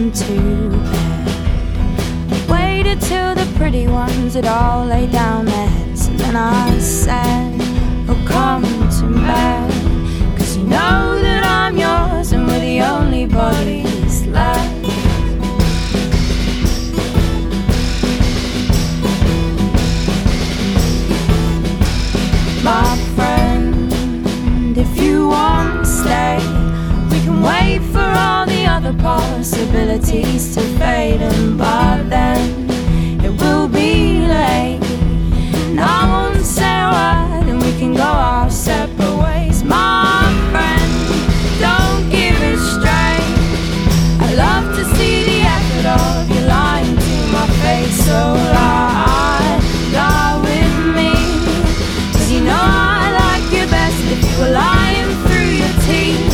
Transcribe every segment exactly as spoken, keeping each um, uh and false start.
into bed. Waited till the pretty ones had all laid down their heads, and then I said, oh, come to bed, 'cause you know that I'm yours and we're the only bodies left. My friend, if you want to stay, we can wait for all the other possibilities to fade, and by then it will be late, and I won't say a word, and we can go our separate ways. My friend, don't give it straight. I love to see the effort of you lying to my face, so lie, lie with me, 'cause you know I like you best if you were lying through your teeth.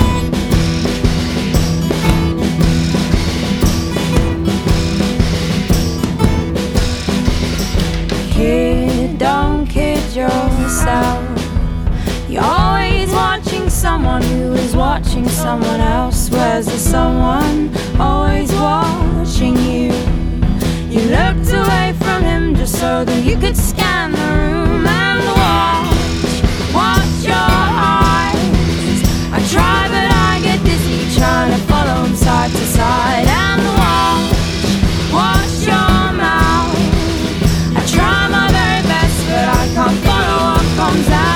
Kid, don't kid yourself. You're always watching someone who is watching someone else. Where's the someone always watching you? You looked away from him just so that you could scan the room and watch, watch your eyes. I try but I get dizzy trying to follow him side to side, and watch, watch your mouth. I try my very best but I can't follow what comes out.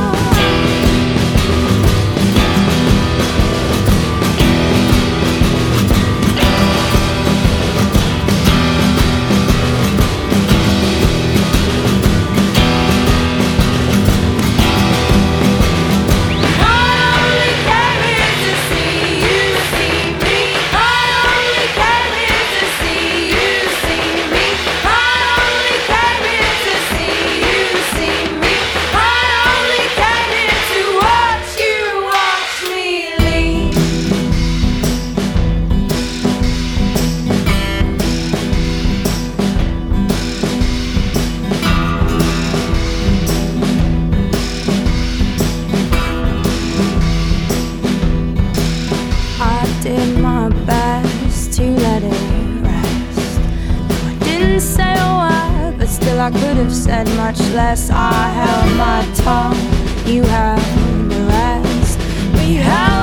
I could have said much less. I held my tongue, you held the rest, but you held